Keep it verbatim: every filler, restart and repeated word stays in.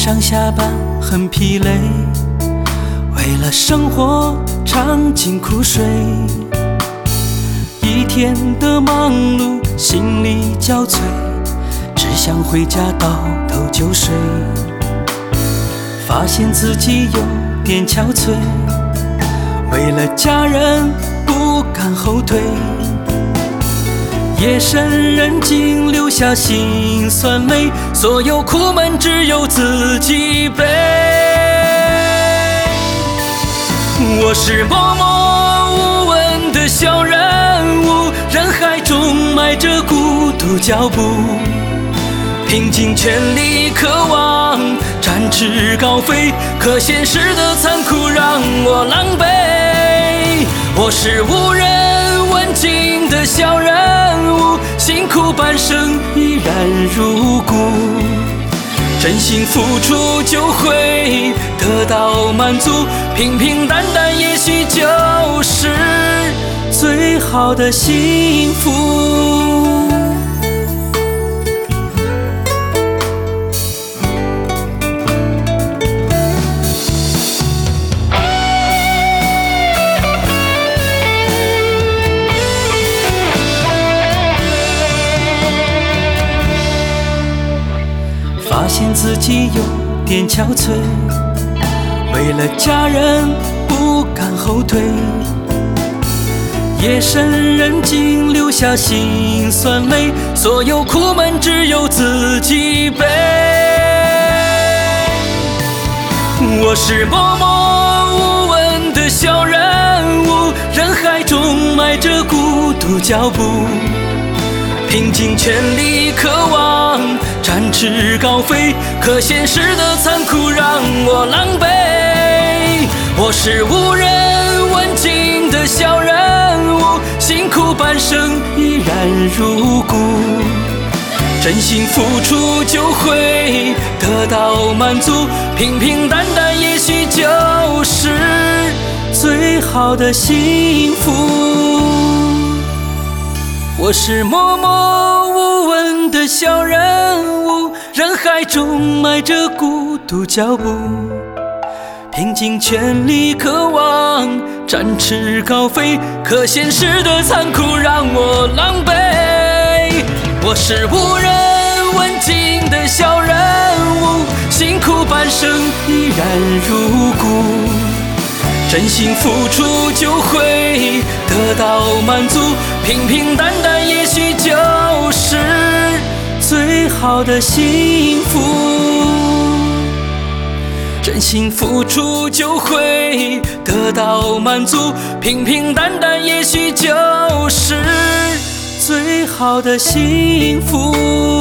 上下班很疲累，为了生活尝尽苦水，一天的忙碌心力交瘁，只想回家倒头就睡，发现自己有点憔悴，为了家人不敢后退，夜深人静留下辛酸泪，所有苦闷只有自己背。我是默默无闻的小人物，人海中迈着孤独脚步，拼尽全力渴望展翅高飞，可现实的残酷让我狼狈。我是无人问津的小人物，辛苦半生依然如故，真心付出就会得到满足，平平淡淡也许就是最好的幸福。发现自己有点憔悴，为了家人不敢后退，夜深人静留下辛酸泪，所有苦闷只有自己背。我是默默无闻的小人物，人海中迈着孤独脚步，拼尽全力渴望展翅高飞，可现实的残酷让我狼狈。我是无人问津的小人物，辛苦半生依然如故，真心付出就会得到满足，平平淡淡也许就是最好的幸福。我是默默无闻的小人物，人海中迈着孤独脚步，拼尽全力渴望展翅高飞，可现实的残酷让我狼狈。我是无人问津的小人物，辛苦半生依然如故，真心付出就会得到满足，平平淡淡也许就是最好的幸福，真心付出就会得到满足，平平淡淡也许就是最好的幸福。